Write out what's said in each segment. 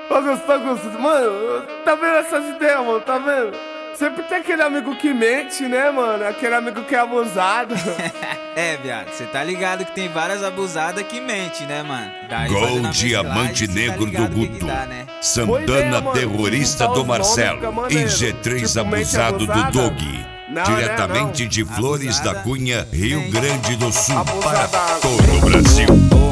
Ô, Gustavo, mano, tá vendo essas ideias, mano? Tá vendo? Sempre tem aquele amigo que mente, né, mano? Aquele amigo que é abusado. É, viado, cê tá ligado que tem várias abusadas que mente, né, mano? Daí, Gol Diamante Negro do Guto. Né? Santana terrorista do Marcelo. E G3 abusado do Doug. Diretamente de Flores da Cunha, Rio Grande do Sul, para todo o Brasil.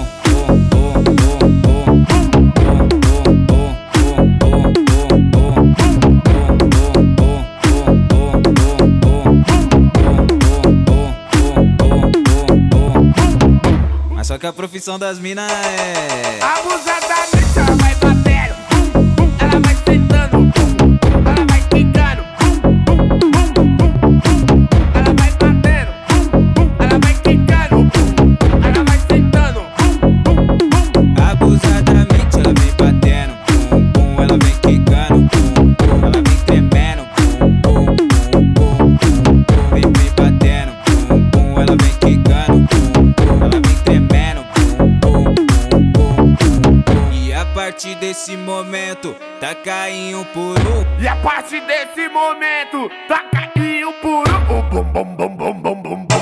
Mas só que a profissão das minas é... Abusadamente ela vai batendo, ela vai sentando, ela vai quicando, ela vai batendo, ela vai quicando, ela vai sentando. Abusadamente ela vem batendo, ela vem quicando, ela vem tremendo, vem batendo, ela vem quicando, ela vem tremendo. E a partir desse momento, tá caindo por um. E a partir desse momento, tá caindo por um. Bum, bum, bum, bum, bum, bum, bum, bum,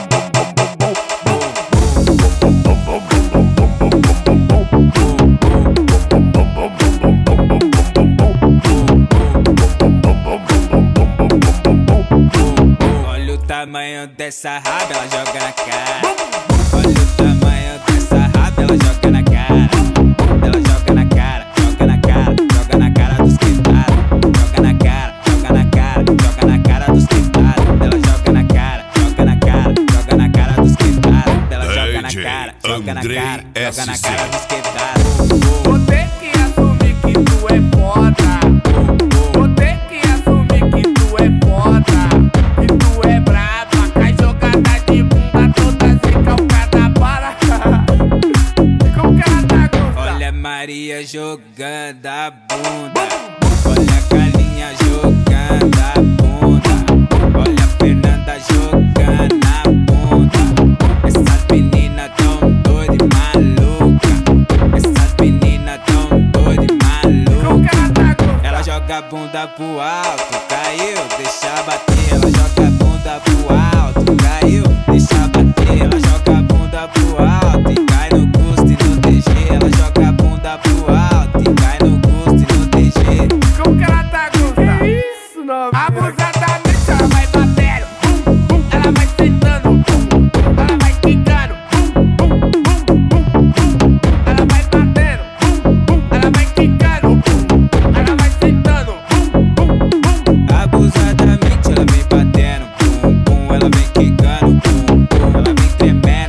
Olha o tamanho dessa raba, ela joga na cara. Olha o tamanho dessa raba, ela joga na cara. Ela joga na cara, joga na cara, joga na cara dos quebrados. Joga na cara, joga na cara, joga na cara dos quebrados. Ela joga na cara, joga na cara, joga na cara dos quebrados. Ela joga na cara, joga na cara, joga na cara dos quebrados. vou ter que assumir que tu é foda. Vou ter que assumir que tu é foda. Que tu é braba, cai jogada de bunda toda recalcada para. Como que ela tá, Gustavo? Olha a Maria jogando a bunda. Olha a Carlinha jogando a bunda. Olha a Fernanda jogando a bunda. Essas meninas tão doidas e malucas. Essas meninas tão doidas e Como malucas. que ela tá, Gustavo? Ela joga a bunda pro alto, caiu, deixa bater. Ela joga a bunda pro alto, caiu, deixa bater. Ela joga a bunda pro alto e cai no custo e no DG. Ela joga a bunda pro alto e cai no custo e no DG. Como que ela tá, Gustavo? Que isso, não? Abusadamente ela vai batendo, ela vai sentando, ela vai quicando, ela vai batendo, ela vai quicando, ela vai sentando. Abusadamente ela vem batendo, ela vem quicando, ela vem tremendo,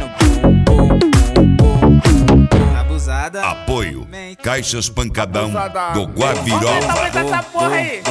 abusada. Apoio. Caixas Pancadão do Aumenta Guaviró. essa porra aí.